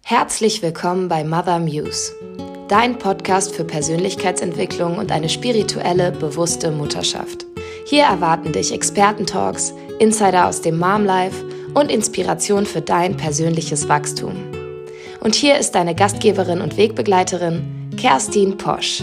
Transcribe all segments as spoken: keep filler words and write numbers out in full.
Herzlich willkommen bei Mother Muse, dein Podcast für Persönlichkeitsentwicklung und eine spirituelle, bewusste Mutterschaft. Hier erwarten dich Experten-Talks, Insider aus dem Mom-Life und Inspiration für dein persönliches Wachstum. Und hier ist deine Gastgeberin und Wegbegleiterin, Kerstin Posch.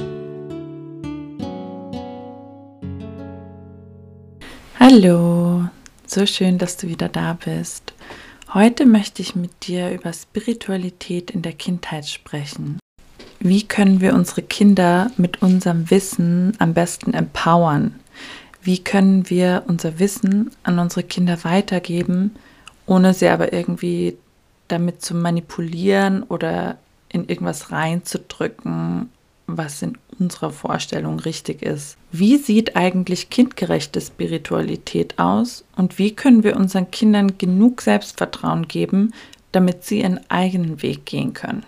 Hallo, so schön, dass du wieder da bist. Heute möchte ich mit dir über Spiritualität in der Kindheit sprechen. Wie können wir unsere Kinder mit unserem Wissen am besten empowern? Wie können wir unser Wissen an unsere Kinder weitergeben, ohne sie aber irgendwie damit zu manipulieren oder in irgendwas reinzudrücken, was in unserer Vorstellung richtig ist? Wie sieht eigentlich kindgerechte Spiritualität aus und wie können wir unseren Kindern genug Selbstvertrauen geben, damit sie ihren eigenen Weg gehen können?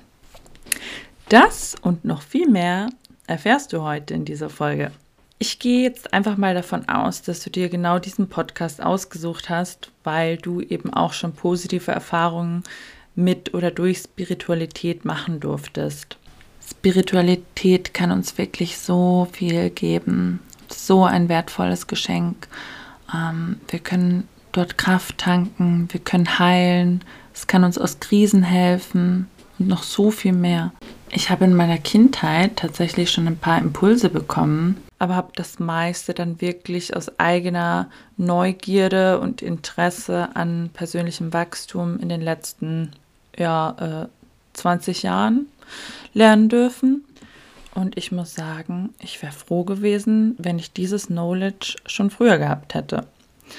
Das und noch viel mehr erfährst du heute in dieser Folge. Ich gehe jetzt einfach mal davon aus, dass du dir genau diesen Podcast ausgesucht hast, weil du eben auch schon positive Erfahrungen mit oder durch Spiritualität machen durftest. Spiritualität kann uns wirklich so viel geben, so ein wertvolles Geschenk. Ähm, wir können dort Kraft tanken, wir können heilen, es kann uns aus Krisen helfen und noch so viel mehr. Ich habe in meiner Kindheit tatsächlich schon ein paar Impulse bekommen, aber habe das meiste dann wirklich aus eigener Neugierde und Interesse an persönlichem Wachstum in den letzten ja, äh, zwanzig Jahren lernen dürfen. Und ich muss sagen, ich wäre froh gewesen, wenn ich dieses Knowledge schon früher gehabt hätte.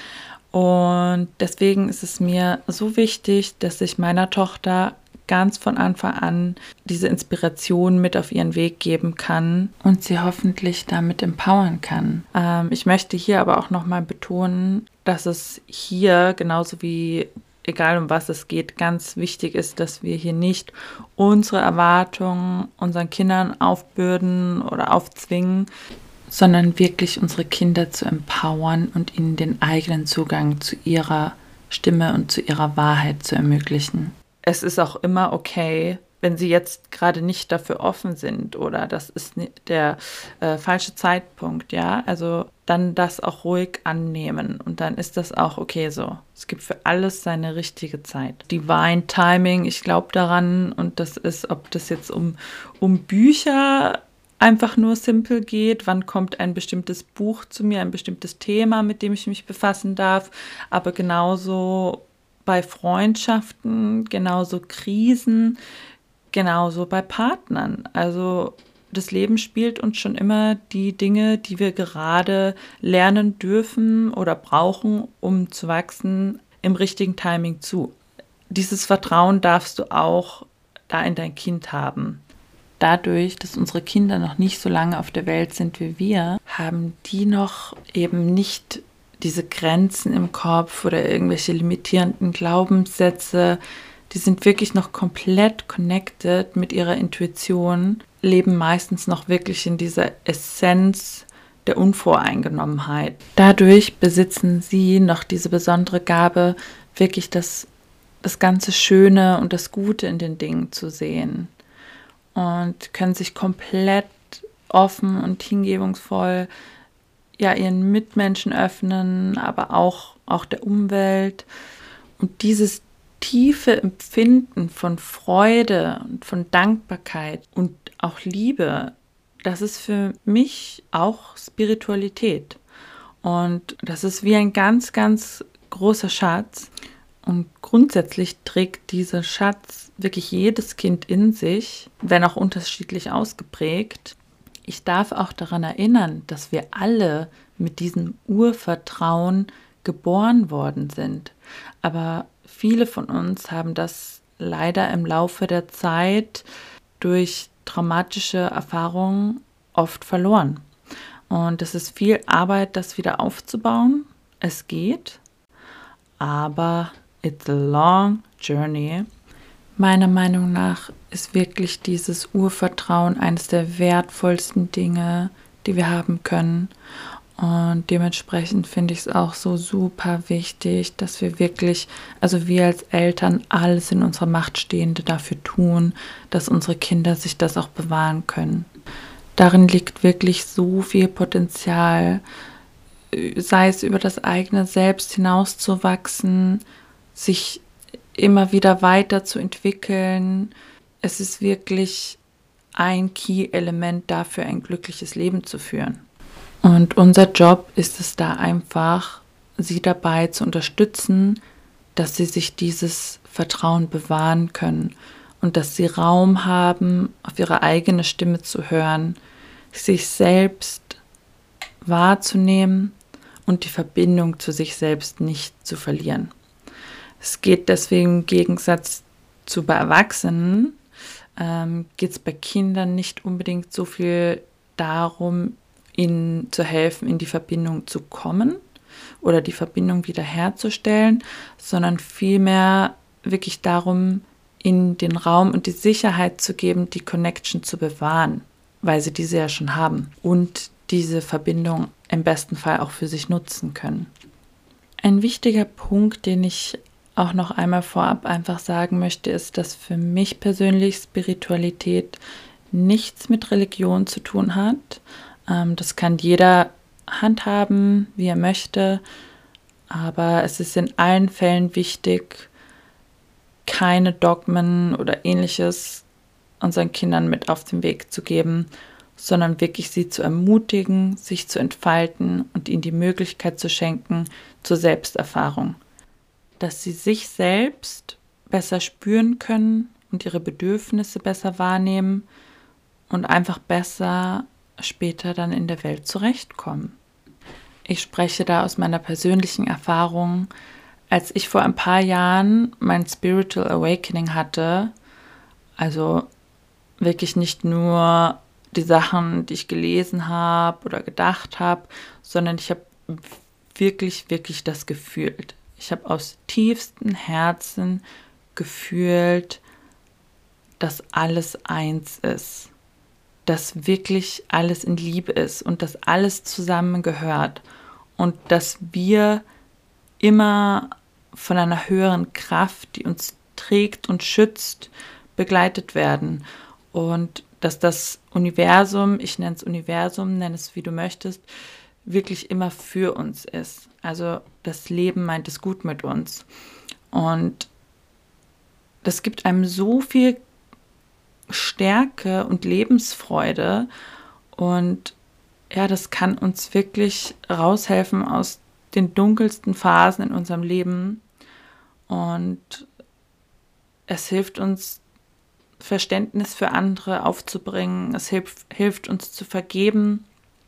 Und deswegen ist es mir so wichtig, dass ich meiner Tochter ganz von Anfang an diese Inspiration mit auf ihren Weg geben kann und sie hoffentlich damit empowern kann. Ähm, ich möchte hier aber auch nochmal betonen, dass es hier genauso wie egal um was es geht, ganz wichtig ist, dass wir hier nicht unsere Erwartungen unseren Kindern aufbürden oder aufzwingen, sondern wirklich unsere Kinder zu empowern und ihnen den eigenen Zugang zu ihrer Stimme und zu ihrer Wahrheit zu ermöglichen. Es ist auch immer okay, wenn sie jetzt gerade nicht dafür offen sind oder das ist der äh, falsche Zeitpunkt, ja, also dann das auch ruhig annehmen und dann ist das auch okay so. Es gibt für alles seine richtige Zeit. Divine Timing, ich glaube daran und das ist, ob das jetzt um, um Bücher einfach nur simpel geht, wann kommt ein bestimmtes Buch zu mir, ein bestimmtes Thema, mit dem ich mich befassen darf, aber genauso bei Freundschaften, genauso Krisen, genauso bei Partnern. Also das Leben spielt uns schon immer die Dinge, die wir gerade lernen dürfen oder brauchen, um zu wachsen, im richtigen Timing zu. Dieses Vertrauen darfst du auch da in dein Kind haben. Dadurch, dass unsere Kinder noch nicht so lange auf der Welt sind wie wir, haben die noch eben nicht diese Grenzen im Kopf oder irgendwelche limitierenden Glaubenssätze. Die sind wirklich noch komplett connected mit ihrer Intuition, leben meistens noch wirklich in dieser Essenz der Unvoreingenommenheit. Dadurch besitzen sie noch diese besondere Gabe, wirklich das, das ganze Schöne und das Gute in den Dingen zu sehen und können sich komplett offen und hingebungsvoll ja, ihren Mitmenschen öffnen, aber auch, auch der Umwelt. Und dieses tiefe Empfinden von Freude und von Dankbarkeit und auch Liebe, das ist für mich auch Spiritualität. Und das ist wie ein ganz, ganz großer Schatz. Und grundsätzlich trägt dieser Schatz wirklich jedes Kind in sich, wenn auch unterschiedlich ausgeprägt. Ich darf auch daran erinnern, dass wir alle mit diesem Urvertrauen geboren worden sind. Aber viele von uns haben das leider im Laufe der Zeit durch traumatische Erfahrungen oft verloren. Und es ist viel Arbeit, das wieder aufzubauen. Es geht, aber it's a long journey. Meiner Meinung nach ist wirklich dieses Urvertrauen eines der wertvollsten Dinge, die wir haben können. Und dementsprechend finde ich es auch so super wichtig, dass wir wirklich, also wir als Eltern, alles in unserer Macht Stehende dafür tun, dass unsere Kinder sich das auch bewahren können. Darin liegt wirklich so viel Potenzial, sei es über das eigene Selbst hinauszuwachsen, sich immer wieder weiterzuentwickeln. Es ist wirklich ein Key-Element dafür, ein glückliches Leben zu führen. Und unser Job ist es da einfach, sie dabei zu unterstützen, dass sie sich dieses Vertrauen bewahren können und dass sie Raum haben, auf ihre eigene Stimme zu hören, sich selbst wahrzunehmen und die Verbindung zu sich selbst nicht zu verlieren. Es geht deswegen im Gegensatz zu bei Erwachsenen, ähm, geht es bei Kindern nicht unbedingt so viel darum, ihnen zu helfen, in die Verbindung zu kommen oder die Verbindung wiederherzustellen, sondern vielmehr wirklich darum, ihnen den Raum und die Sicherheit zu geben, die Connection zu bewahren, weil sie diese ja schon haben und diese Verbindung im besten Fall auch für sich nutzen können. Ein wichtiger Punkt, den ich auch noch einmal vorab einfach sagen möchte, ist, dass für mich persönlich Spiritualität nichts mit Religion zu tun hat. Das kann jeder handhaben, wie er möchte, aber es ist in allen Fällen wichtig, keine Dogmen oder Ähnliches unseren Kindern mit auf den Weg zu geben, sondern wirklich sie zu ermutigen, sich zu entfalten und ihnen die Möglichkeit zu schenken zur Selbsterfahrung, dass sie sich selbst besser spüren können und ihre Bedürfnisse besser wahrnehmen und einfach besser später dann in der Welt zurechtkommen. Ich spreche da aus meiner persönlichen Erfahrung, als ich vor ein paar Jahren mein Spiritual Awakening hatte, also wirklich nicht nur die Sachen, die ich gelesen habe oder gedacht habe, sondern ich habe wirklich, wirklich das gefühlt. Ich habe aus tiefstem Herzen gefühlt, dass alles eins ist. Dass wirklich alles in Liebe ist und dass alles zusammengehört und dass wir immer von einer höheren Kraft, die uns trägt und schützt, begleitet werden und dass das Universum, ich nenne es Universum, nenne es wie du möchtest, wirklich immer für uns ist. Also das Leben meint es gut mit uns und das gibt einem so viel Stärke und Lebensfreude und ja, das kann uns wirklich raushelfen aus den dunkelsten Phasen in unserem Leben und es hilft uns, Verständnis für andere aufzubringen, es hilft, hilft uns zu vergeben,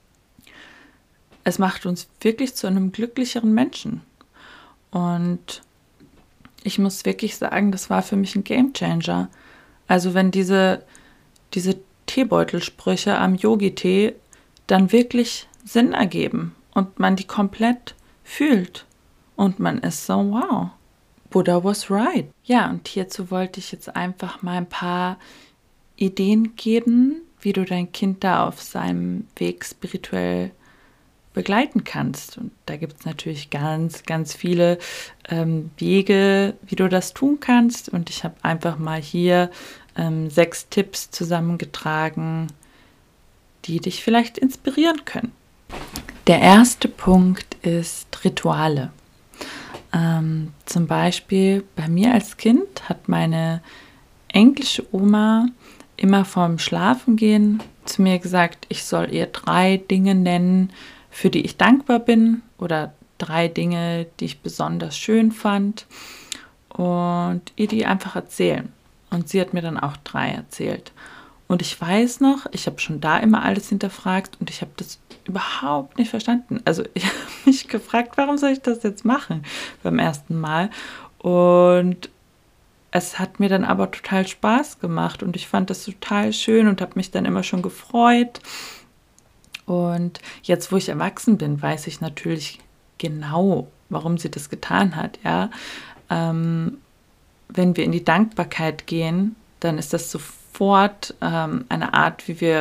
es macht uns wirklich zu einem glücklicheren Menschen und ich muss wirklich sagen, das war für mich ein Gamechanger. Also wenn diese, diese Teebeutelsprüche am Yogi-Tee dann wirklich Sinn ergeben und man die komplett fühlt und man ist so, wow, Buddha was right. Ja, und hierzu wollte ich jetzt einfach mal ein paar Ideen geben, wie du dein Kind da auf seinem Weg spirituell begleiten kannst. Und da gibt es natürlich ganz, ganz viele ähm, Wege, wie du das tun kannst. Und ich habe einfach mal hier ähm, sechs Tipps zusammengetragen, die dich vielleicht inspirieren können. Der erste Punkt ist Rituale. Ähm, zum Beispiel bei mir als Kind hat meine englische Oma immer vorm Schlafengehen zu mir gesagt, ich soll ihr drei Dinge nennen, für die ich dankbar bin oder drei Dinge, die ich besonders schön fand und ihr die einfach erzählen. Und sie hat mir dann auch drei erzählt. Und ich weiß noch, ich habe schon da immer alles hinterfragt und ich habe das überhaupt nicht verstanden. Also ich habe mich gefragt, warum soll ich das jetzt machen beim ersten Mal? Und es hat mir dann aber total Spaß gemacht und ich fand das total schön und habe mich dann immer schon gefreut. Und jetzt, wo ich erwachsen bin, weiß ich natürlich genau, warum sie das getan hat. Ja, ähm, wenn wir in die Dankbarkeit gehen, dann ist das sofort ähm, eine Art, wie wir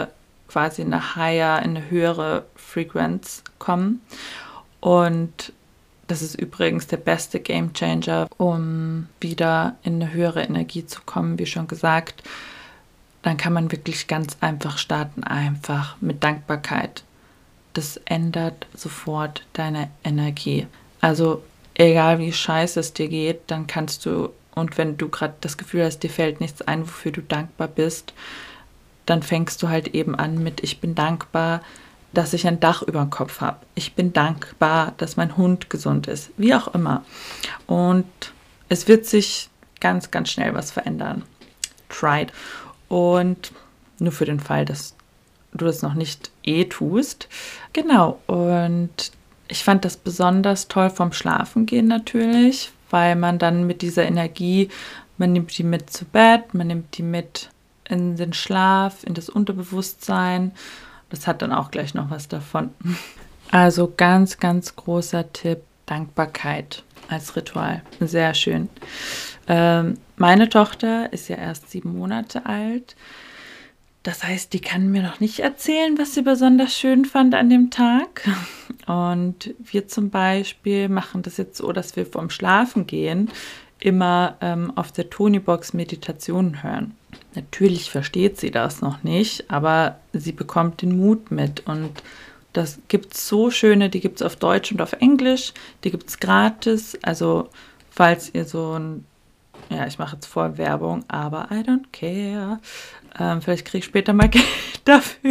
quasi in eine higher, in eine höhere Frequenz kommen. Und das ist übrigens der beste Gamechanger, um wieder in eine höhere Energie zu kommen, wie schon gesagt. Dann kann man wirklich ganz einfach starten, einfach mit Dankbarkeit. Das ändert sofort deine Energie. Also egal wie scheiße es dir geht, dann kannst du, und wenn du gerade das Gefühl hast, dir fällt nichts ein, wofür du dankbar bist, dann fängst du halt eben an mit: Ich bin dankbar, dass ich ein Dach über dem Kopf habe. Ich bin dankbar, dass mein Hund gesund ist. Wie auch immer. Und es wird sich ganz, ganz schnell was verändern. Try it. Und nur für den Fall, dass du das noch nicht eh tust. Genau. Und ich fand das besonders toll vom Schlafengehen natürlich, weil man dann mit dieser Energie, man nimmt die mit zu Bett, man nimmt die mit in den Schlaf, in das Unterbewusstsein. Das hat dann auch gleich noch was davon. Also ganz, ganz großer Tipp, Dankbarkeit als Ritual. Sehr schön. Ähm, meine Tochter ist ja erst sieben Monate alt. Das heißt, die kann mir noch nicht erzählen, was sie besonders schön fand an dem Tag. Und wir zum Beispiel machen das jetzt so, dass wir vorm Schlafengehen immer ähm, auf der Tonybox Meditationen hören. Natürlich versteht sie das noch nicht, aber sie bekommt den Mut mit. Und das gibt es so schöne, die gibt es auf Deutsch und auf Englisch, die gibt es gratis. Also falls ihr so ein, ja, ich mache jetzt voll Werbung, aber I don't care. Ähm, vielleicht kriege ich später mal Geld dafür.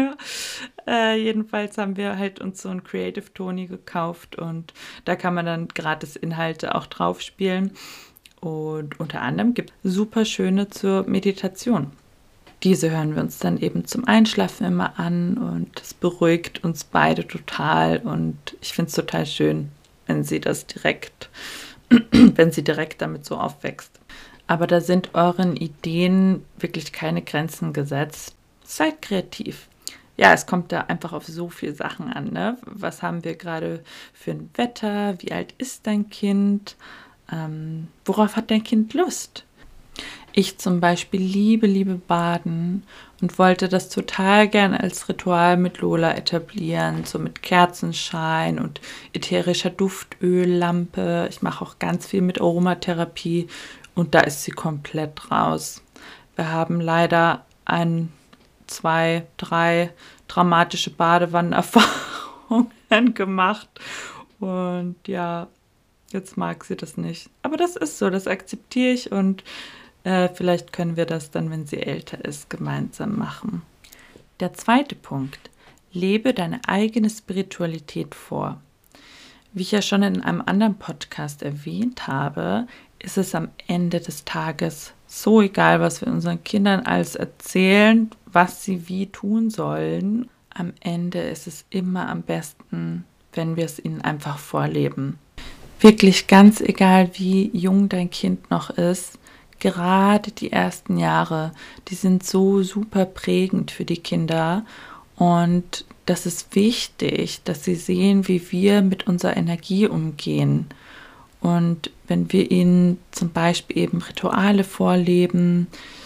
äh, jedenfalls haben wir halt uns so ein Creative Tony gekauft und da kann man dann gratis Inhalte auch drauf spielen. Und unter anderem gibt es super schöne zur Meditation. Diese hören wir uns dann eben zum Einschlafen immer an und das beruhigt uns beide total. Und ich finde es total schön, wenn sie das direkt, wenn sie direkt damit so aufwächst. Aber da sind euren Ideen wirklich keine Grenzen gesetzt. Seid kreativ. Ja, es kommt da einfach auf so viele Sachen an, ne? Was haben wir gerade für ein Wetter? Wie alt ist dein Kind? Ähm, worauf hat dein Kind Lust? Ich zum Beispiel liebe, liebe Baden und wollte das total gern als Ritual mit Lola etablieren, so mit Kerzenschein und ätherischer Duftöllampe. Ich mache auch ganz viel mit Aromatherapie und da ist sie komplett raus. Wir haben leider ein, zwei, drei dramatische Badewannenerfahrungen gemacht und ja, jetzt mag sie das nicht. Aber das ist so, das akzeptiere ich und äh, vielleicht können wir das dann, wenn sie älter ist, gemeinsam machen. Der zweite Punkt. Lebe deine eigene Spiritualität vor. Wie ich ja schon in einem anderen Podcast erwähnt habe, ist es am Ende des Tages so egal, was wir unseren Kindern alles erzählen, was sie wie tun sollen. Am Ende ist es immer am besten, wenn wir es ihnen einfach vorleben. Wirklich ganz egal, wie jung dein Kind noch ist, gerade die ersten Jahre, die sind so super prägend für die Kinder und das ist wichtig, dass sie sehen, wie wir mit unserer Energie umgehen. Und wenn wir ihnen zum Beispiel eben Rituale vorleben,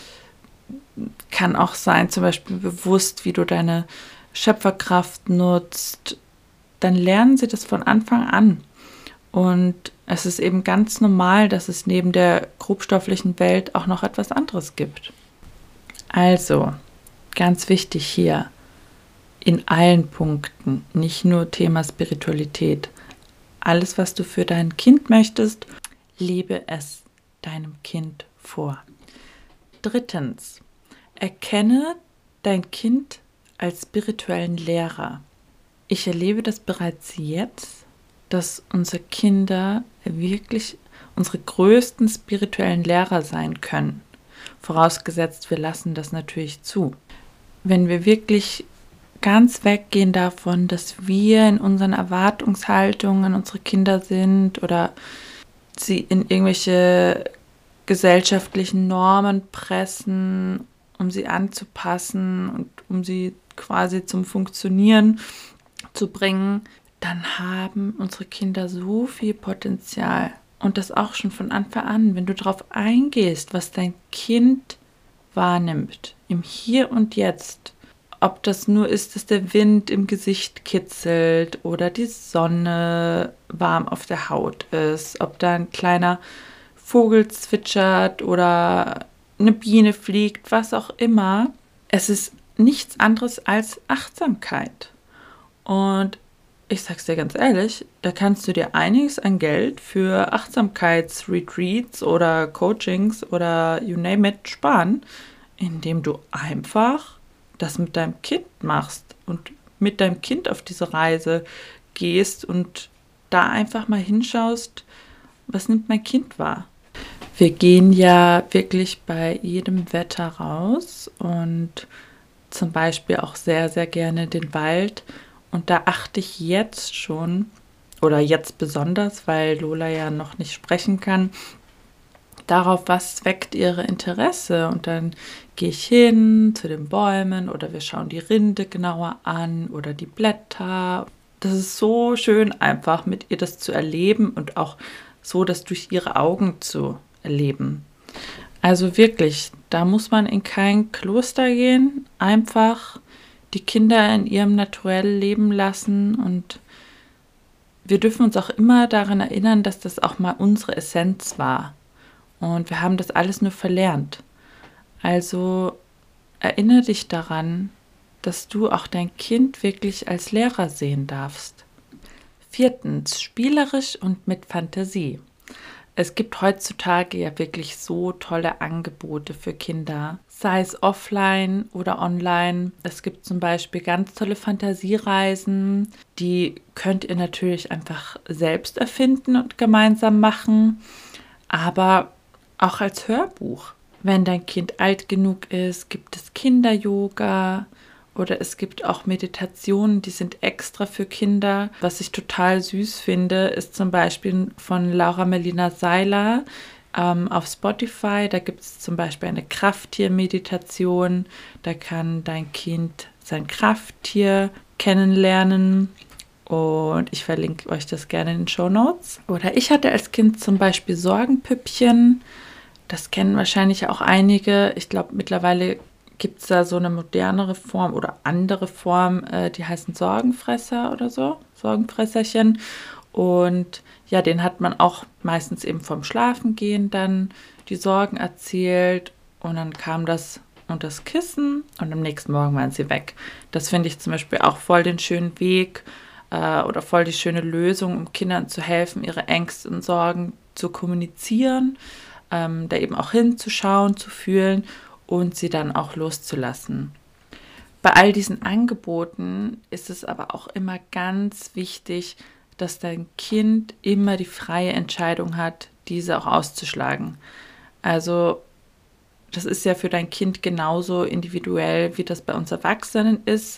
kann auch sein, zum Beispiel bewusst, wie du deine Schöpferkraft nutzt, dann lernen sie das von Anfang an. Und es ist eben ganz normal, dass es neben der grobstofflichen Welt auch noch etwas anderes gibt. Also, ganz wichtig hier, in allen Punkten, nicht nur Thema Spiritualität. Alles, was du für dein Kind möchtest, lebe es deinem Kind vor. Drittens, erkenne dein Kind als spirituellen Lehrer. Ich erlebe das bereits jetzt, dass unsere Kinder wirklich unsere größten spirituellen Lehrer sein können. Vorausgesetzt, wir lassen das natürlich zu. Wenn wir wirklich ganz weggehen davon, dass wir in unseren Erwartungshaltungen unsere Kinder sind oder sie in irgendwelche gesellschaftlichen Normen pressen, um sie anzupassen und um sie quasi zum Funktionieren zu bringen, dann haben unsere Kinder so viel Potenzial. Und das auch schon von Anfang an, wenn du darauf eingehst, was dein Kind wahrnimmt, im Hier und Jetzt, ob das nur ist, dass der Wind im Gesicht kitzelt oder die Sonne warm auf der Haut ist, ob da ein kleiner Vogel zwitschert oder eine Biene fliegt, was auch immer. Es ist nichts anderes als Achtsamkeit. Und ich sag's dir ganz ehrlich, da kannst du dir einiges an Geld für Achtsamkeitsretreats oder Coachings oder you name it sparen, indem du einfach das mit deinem Kind machst und mit deinem Kind auf diese Reise gehst und da einfach mal hinschaust, was nimmt mein Kind wahr. Wir gehen ja wirklich bei jedem Wetter raus und zum Beispiel auch sehr, sehr gerne in den Wald. Und da achte ich jetzt schon, oder jetzt besonders, weil Lola ja noch nicht sprechen kann, darauf, was weckt ihre Interesse. Und dann gehe ich hin zu den Bäumen oder wir schauen die Rinde genauer an oder die Blätter. Das ist so schön einfach, mit ihr das zu erleben und auch so das durch ihre Augen zu erleben. Also wirklich, da muss man in kein Kloster gehen, einfach die Kinder in ihrem Naturell leben lassen und wir dürfen uns auch immer daran erinnern, dass das auch mal unsere Essenz war und wir haben das alles nur verlernt. Also erinnere dich daran, dass du auch dein Kind wirklich als Lehrer sehen darfst. Viertens, spielerisch und mit Fantasie. Es gibt heutzutage ja wirklich so tolle Angebote für Kinder, sei es offline oder online. Es gibt zum Beispiel ganz tolle Fantasiereisen, die könnt ihr natürlich einfach selbst erfinden und gemeinsam machen, aber auch als Hörbuch. Wenn dein Kind alt genug ist, gibt es Kinder-Yoga. Oder es gibt auch Meditationen, die sind extra für Kinder. Was ich total süß finde, ist zum Beispiel von Laura Melina Seiler ähm, auf Spotify. Da gibt es zum Beispiel eine Krafttier-Meditation. Da kann dein Kind sein Krafttier kennenlernen. Und ich verlinke euch das gerne in den Shownotes. Oder ich hatte als Kind zum Beispiel Sorgenpüppchen. Das kennen wahrscheinlich auch einige. Ich glaube, mittlerweile gibt es da so eine modernere Form oder andere Form, äh, die heißen Sorgenfresser oder so, Sorgenfresserchen. Und ja, den hat man auch meistens eben vom Schlafengehen dann die Sorgen erzählt und dann kam das unter das Kissen und am nächsten Morgen waren sie weg. Das finde ich zum Beispiel auch voll den schönen Weg äh, oder voll die schöne Lösung, um Kindern zu helfen, ihre Ängste und Sorgen zu kommunizieren, ähm, da eben auch hinzuschauen, zu fühlen und sie dann auch loszulassen. Bei all diesen Angeboten ist es aber auch immer ganz wichtig, dass dein Kind immer die freie Entscheidung hat, diese auch auszuschlagen. Also das ist ja für dein Kind genauso individuell, wie das bei uns Erwachsenen ist.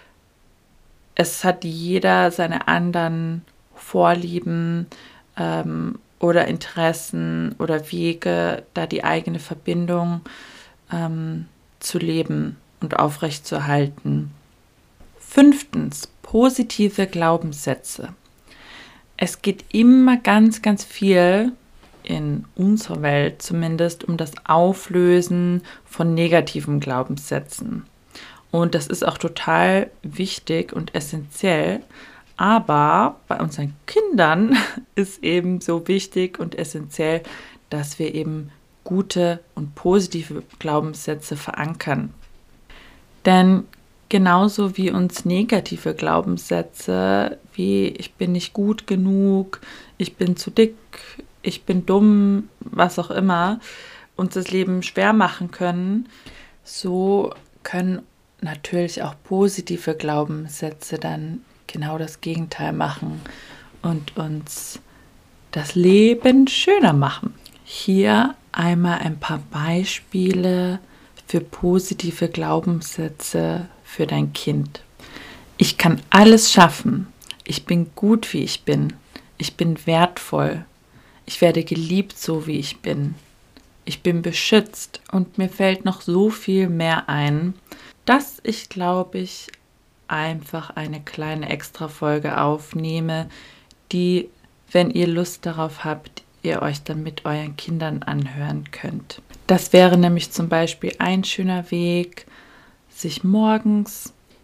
Es hat jeder seine anderen Vorlieben ähm, oder Interessen oder Wege, da die eigene Verbindung Ähm, zu leben und aufrechtzuerhalten. Fünftens, positive Glaubenssätze. Es geht immer ganz, ganz viel, in unserer Welt zumindest, um das Auflösen von negativen Glaubenssätzen. Und das ist auch total wichtig und essentiell. Aber bei unseren Kindern ist eben so wichtig und essentiell, dass wir eben gute und positive Glaubenssätze verankern. Denn genauso wie uns negative Glaubenssätze wie ich bin nicht gut genug, ich bin zu dick, ich bin dumm, was auch immer, uns das Leben schwer machen können, so können natürlich auch positive Glaubenssätze dann genau das Gegenteil machen und uns das Leben schöner machen. Hier einmal ein paar Beispiele für positive Glaubenssätze für dein Kind. Ich kann alles schaffen. Ich bin gut, wie ich bin. Ich bin wertvoll. Ich werde geliebt, so wie ich bin. Ich bin beschützt und mir fällt noch so viel mehr ein, dass ich, glaube ich, einfach eine kleine Extra-Folge aufnehme, die, wenn ihr Lust darauf habt, ihr euch dann mit euren Kindern anhören könnt. Das wäre nämlich zum Beispiel ein schöner Weg, sich morgens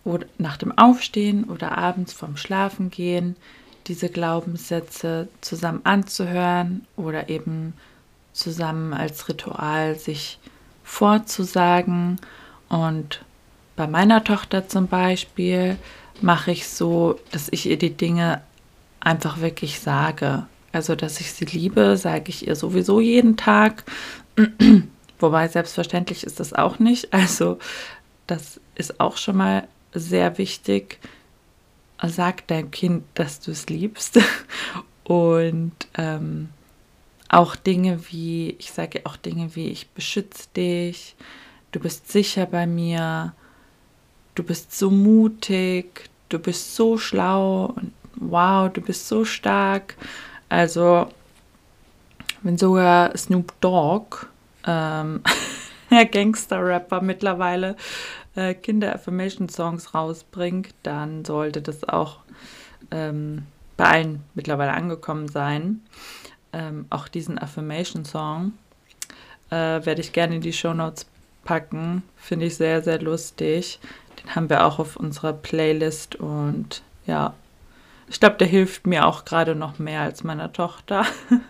oder nach dem Aufstehen oder abends vorm Schlafengehen diese Glaubenssätze zusammen anzuhören oder eben zusammen als Ritual sich vorzusagen. Und bei meiner Tochter zum Beispiel mache ich so, dass ich ihr die Dinge einfach wirklich sage. Also, dass ich sie liebe, sage ich ihr sowieso jeden Tag. Wobei selbstverständlich ist das auch nicht. Also, das ist auch schon mal sehr wichtig. Sag deinem Kind, dass du es liebst. Und ähm, auch Dinge wie, ich sage auch Dinge wie, ich beschütze dich, du bist sicher bei mir, du bist so mutig, du bist so schlau und wow, du bist so stark. Also, wenn sogar Snoop Dogg, ähm, der Gangster-Rapper mittlerweile, äh, Kinder-Affirmation-Songs rausbringt, dann sollte das auch ähm, bei allen mittlerweile angekommen sein. Ähm, auch diesen Affirmation-Song äh, werde ich gerne in die Shownotes packen. Finde ich sehr, sehr lustig. Den haben wir auch auf unserer Playlist und ja, ich glaube, der hilft mir auch gerade noch mehr als meiner Tochter.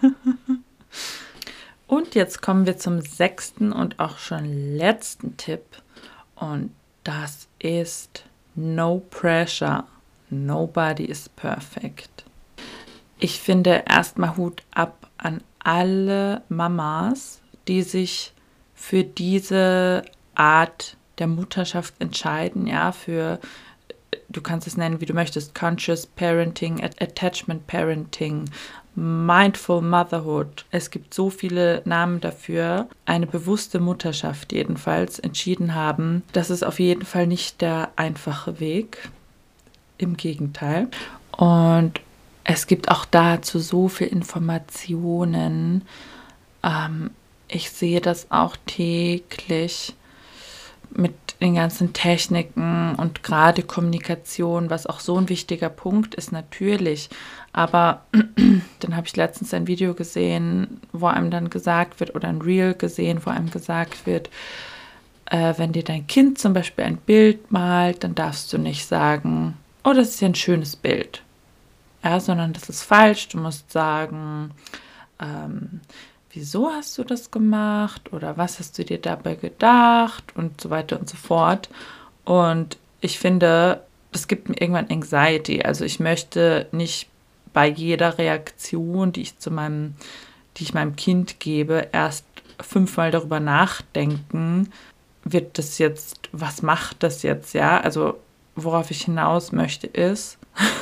Und jetzt kommen wir zum sechsten und auch schon letzten Tipp. Und das ist No Pressure. Nobody is perfect. Ich finde erstmal Hut ab an alle Mamas, die sich für diese Art der Mutterschaft entscheiden, ja, für, du kannst es nennen, wie du möchtest, Conscious Parenting, Attachment Parenting, Mindful Motherhood. Es gibt so viele Namen dafür. Eine bewusste Mutterschaft jedenfalls entschieden haben. Das ist auf jeden Fall nicht der einfache Weg. Im Gegenteil. Und es gibt auch dazu so viel Informationen. Ähm, ich sehe das auch täglich mit den ganzen Techniken und gerade Kommunikation, was auch so ein wichtiger Punkt ist, natürlich. Aber dann habe ich letztens ein Video gesehen, wo einem dann gesagt wird, oder ein Reel gesehen, wo einem gesagt wird, äh, wenn dir dein Kind zum Beispiel ein Bild malt, dann darfst du nicht sagen, oh, das ist ja ein schönes Bild. Ja, sondern das ist falsch. Du musst sagen, ähm, wieso hast du das gemacht oder was hast du dir dabei gedacht und so weiter und so fort. Und ich finde, das gibt mir irgendwann Anxiety. Also ich möchte nicht bei jeder Reaktion, die ich zu meinem, die ich meinem Kind gebe, erst fünfmal darüber nachdenken, wird das jetzt, was macht das jetzt, ja? Also worauf ich hinaus möchte ist,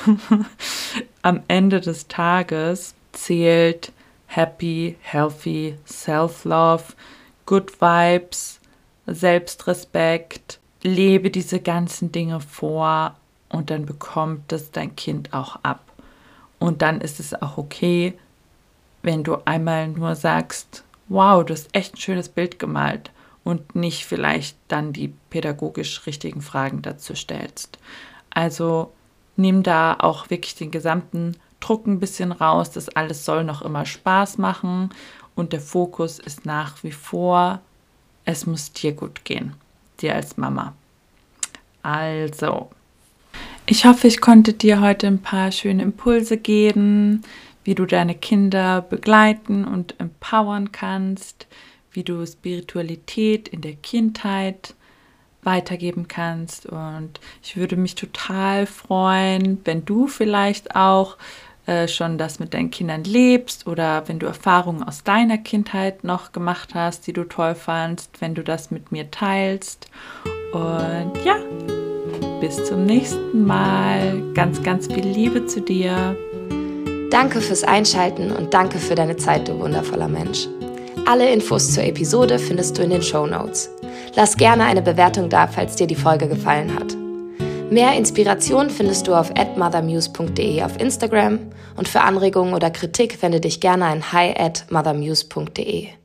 am Ende des Tages zählt Happy, Healthy, Self-Love, Good Vibes, Selbstrespekt. Lebe diese ganzen Dinge vor und dann bekommt das dein Kind auch ab. Und dann ist es auch okay, wenn du einmal nur sagst, wow, du hast echt ein schönes Bild gemalt und nicht vielleicht dann die pädagogisch richtigen Fragen dazu stellst. Also nimm da auch wirklich den gesamten Druck ein bisschen raus. Das alles soll noch immer Spaß machen und der Fokus ist nach wie vor, es muss dir gut gehen, dir als Mama. Also, ich hoffe, ich konnte dir heute ein paar schöne Impulse geben, wie du deine Kinder begleiten und empowern kannst, wie du Spiritualität in der Kindheit weitergeben kannst. Und ich würde mich total freuen, wenn du vielleicht auch äh, schon das mit deinen Kindern lebst oder wenn du Erfahrungen aus deiner Kindheit noch gemacht hast, die du toll fandst, wenn du das mit mir teilst. Und ja, bis zum nächsten Mal. Ganz, ganz viel Liebe zu dir. Danke fürs Einschalten und danke für deine Zeit, du wundervoller Mensch. Alle Infos zur Episode findest du in den Shownotes. Lass gerne eine Bewertung da, falls dir die Folge gefallen hat. Mehr Inspiration findest du auf at mothermuse punkt de auf Instagram und für Anregungen oder Kritik wende dich gerne an hi at mothermuse punkt de.